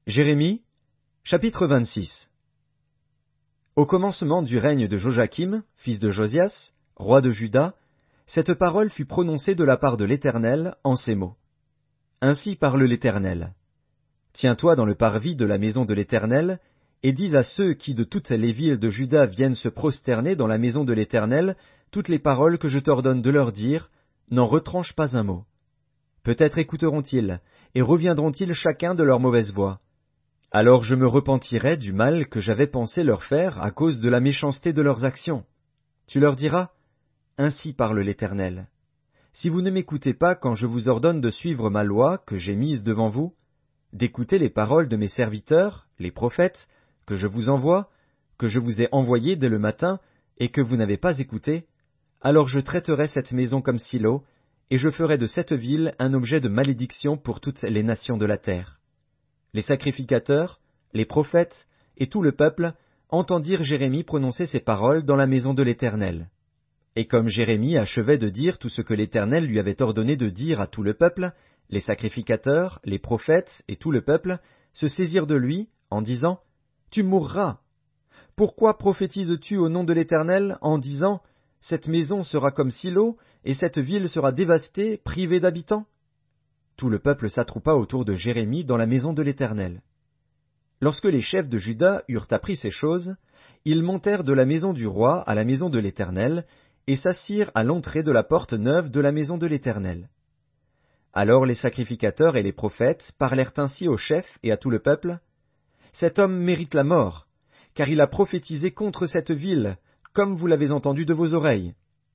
Jérémie, chapitre 26. Au commencement du règne de Joachim, fils de Josias, roi de Juda, cette parole fut prononcée de la part de l'Éternel en ces mots. Ainsi parle l'Éternel. Tiens-toi dans le parvis de la maison de l'Éternel, et dis à ceux qui de toutes les villes de Juda viennent se prosterner dans la maison de l'Éternel toutes les paroles que je t'ordonne de leur dire, n'en retranche pas un mot. Peut-être écouteront-ils, et reviendront-ils chacun de leur mauvaise voie. Alors je me repentirai du mal que j'avais pensé leur faire à cause de la méchanceté de leurs actions. Tu leur diras, ainsi parle l'Éternel. Si vous ne m'écoutez pas quand je vous ordonne de suivre ma loi que j'ai mise devant vous, d'écouter les paroles de mes serviteurs, les prophètes, que je vous envoie, que je vous ai envoyés dès le matin, et que vous n'avez pas écouté, alors je traiterai cette maison comme Silo, et je ferai de cette ville un objet de malédiction pour toutes les nations de la terre. Les sacrificateurs, les prophètes et tout le peuple entendirent Jérémie prononcer ces paroles dans la maison de l'Éternel. Et comme Jérémie achevait de dire tout ce que l'Éternel lui avait ordonné de dire à tout le peuple, les sacrificateurs, les prophètes et tout le peuple se saisirent de lui en disant « Tu mourras ! Pourquoi prophétises-tu au nom de l'Éternel en disant « Cette maison sera comme Silo, et cette ville sera dévastée, privée d'habitants » ?» Tout le peuple s'attroupa autour de Jérémie dans la maison de l'Éternel. Lorsque les chefs de Juda eurent appris ces choses, ils montèrent de la maison du roi à la maison de l'Éternel, et s'assirent à l'entrée de la porte neuve de la maison de l'Éternel. Alors les sacrificateurs et les prophètes parlèrent ainsi aux chefs et à tout le peuple. Cet homme mérite la mort, car il a prophétisé contre cette ville, comme vous l'avez entendu de vos oreilles.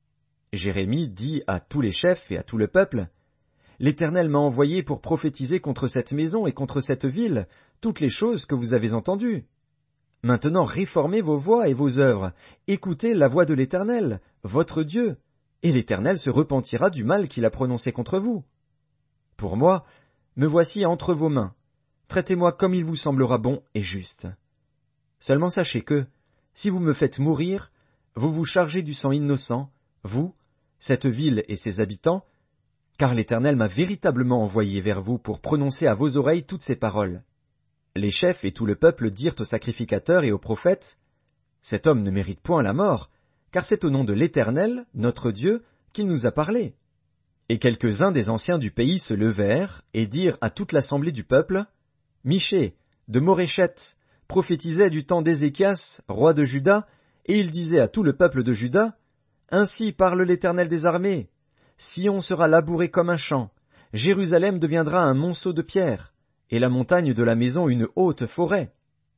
Jérémie dit à tous les chefs et à tout le peuple, L'Éternel m'a envoyé pour prophétiser contre cette maison et contre cette ville toutes les choses que vous avez entendues. Maintenant réformez vos voies et vos œuvres, écoutez la voix de l'Éternel, votre Dieu, et l'Éternel se repentira du mal qu'il a prononcé contre vous. Pour moi, me voici entre vos mains, traitez-moi comme il vous semblera bon et juste. Seulement sachez que, si vous me faites mourir, vous vous chargez du sang innocent, vous, cette ville et ses habitants, car l'Éternel m'a véritablement envoyé vers vous pour prononcer à vos oreilles toutes ces paroles. Les chefs et tout le peuple dirent aux sacrificateurs et aux prophètes, Cet homme ne mérite point la mort, car c'est au nom de l'Éternel, notre Dieu, qu'il nous a parlé. Et quelques-uns des anciens du pays se levèrent et dirent à toute l'assemblée du peuple, Michée, de Morécheth, prophétisait du temps d'Ézéchias, roi de Juda, et il disait à tout le peuple de Juda, Ainsi parle l'Éternel des armées. Sion sera labouré comme un champ, Jérusalem deviendra un monceau de pierre, et la montagne de la maison une haute forêt.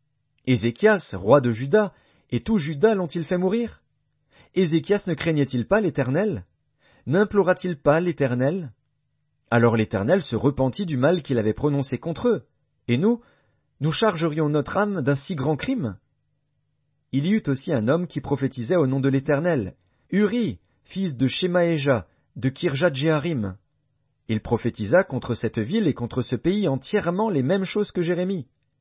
Ézéchias, roi de Juda, et tout Juda l'ont-ils fait mourir? Ézéchias ne craignait-il pas l'Éternel? N'implora-t-il pas l'Éternel? Alors l'Éternel se repentit du mal qu'il avait prononcé contre eux, et nous chargerions notre âme d'un si grand crime? Il y eut aussi un homme qui prophétisait au nom de l'Éternel, Uri, fils de Shemaéja, de Kirjat-Jéarim. Il prophétisa contre cette ville et contre ce pays entièrement les mêmes choses que Jérémie.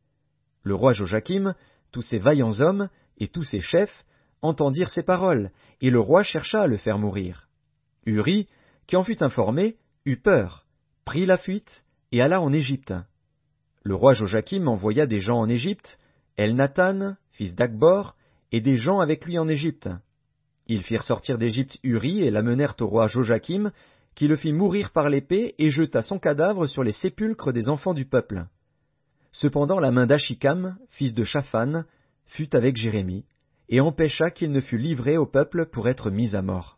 Le roi Joachim, tous ses vaillants hommes et tous ses chefs entendirent ces paroles, et le roi chercha à le faire mourir. Uri, qui en fut informé, eut peur, prit la fuite et alla en Égypte. Le roi Joachim envoya des gens en Égypte, Elnathan, fils d'Akbor, et des gens avec lui en Égypte. Ils firent sortir d'Égypte Uri et l'amenèrent au roi Joachim, qui le fit mourir par l'épée et jeta son cadavre sur les sépulcres des enfants du peuple. Cependant la main d'Achikam, fils de Shaphan, fut avec Jérémie, et empêcha qu'il ne fût livré au peuple pour être mis à mort.